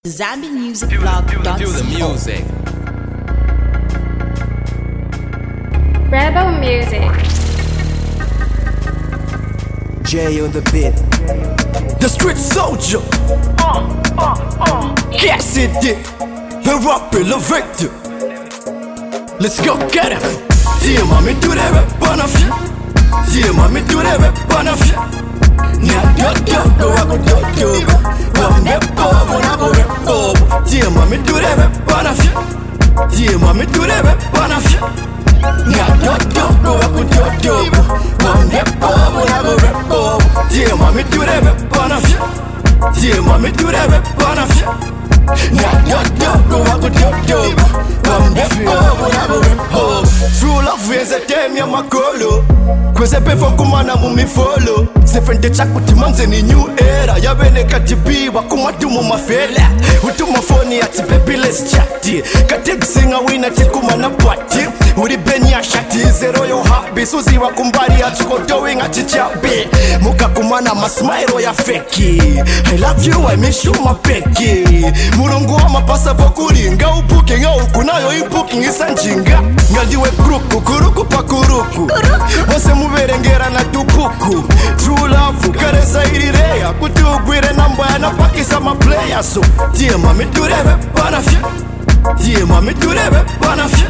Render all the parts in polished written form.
ZambianMusicBlog.co. Do the music. Rebel Music. J on the beat. The street soldier. Cassidy. The rapper, the victor. Let's go get it. Yeah, mommy, do that rap on a few. Yeah, mommy, do that rap on a few. Now, go, I go, do. One rap over, I go rap over. Yeah, mommy, do that rap on a few. Yeah, mommy, do that rap on a few. Now, go, I go, do. One rap over, I go rap over. Yeah, mommy, do that rap on a few. Yeah, mommy, do that rap on a few. Now, go, I go, do. One rap over, I go rap over. True love is a time, you're my colo. Kweze pefo kumana mumifolo Sefende chakuti manze ni new era Yabene katibiwa kumatumu mafela Utuma phone ati baby let's chat Kategi singa wina tikuma na party Uri benya shati zero yo happy Suzi wa kumbari achiko doing achichabi Muka kumana masmairo ya feki I love you I miss you mapeki Murungu wa mapasa vokuri Nga upuke nga ukunayo ipuki isanjinga Nga diwe kruku kuruku pa kuruku Wase muberengera na tupuku True love kareza irirea Kuti ugwire namba ya napakisa maplaya So Tie mami turebe panafya Tie mami turebe panafya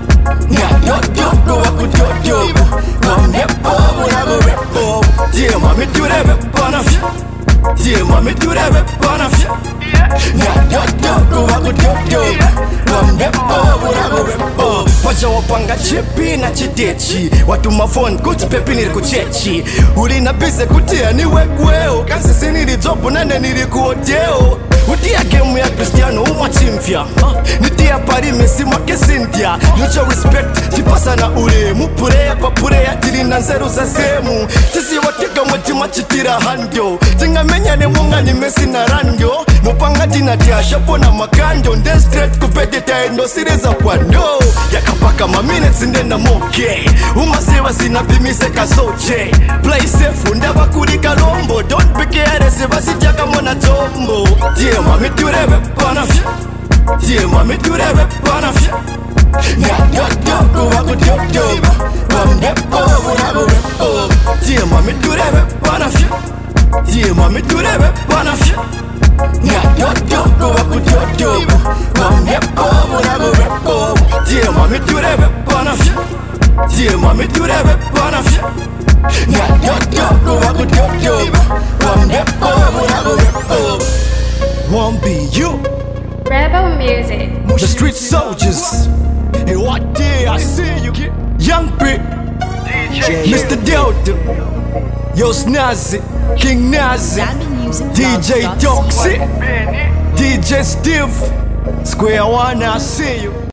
Nga yo wa kujojo Wamye pobu na go repo Tie mami turebe panafya Tie mami turebe panafya Nga yo wa kujojo Wamye pobu na go repo Pacha wapanga chipi na chidechi Watuma phone kuti pepi niri kuchechi Uri na bize kutia ni wekweo Kansisi niri jobu nane niri kuoteo Utia game ya Cristiano umachimfya Nitia pari Messi make Cynthia Mutual respect chipasa na ure Mupurea kwa purea tiri na nzeru za semu Sisi watika mwatima chitira hando Tinga menya ne munga ni Messi na rando Nupanga tina tia shapo na makando Then straight kupete taendo sireza kwando Yakapaka ma minutes ndena moke Umasewa sinapimise kasoche Play safe undaba kuri kalombo Don't be careless basijaka mwana tombo Yeah, mami turebe panafya Yeah, mami turebe panafya Nga yo wa kujojo Wambe pobu na go repo Yeah, mami turebe panafya Yeah, mami turebe panafya Nga yo wa kujojo Wambe pobu na go repo Yeah, mami turebe panafya Yeah, mami turebe panafya Nga yo wa kujojo Wambe pobu na go repo Won't be you. Rebel Music. The street soldiers. And what day I see you, Young Brit, Mr. Delta, Yo Snazzy, King Nazi, DJ Toxic, DJ Steve, Square One, I see you.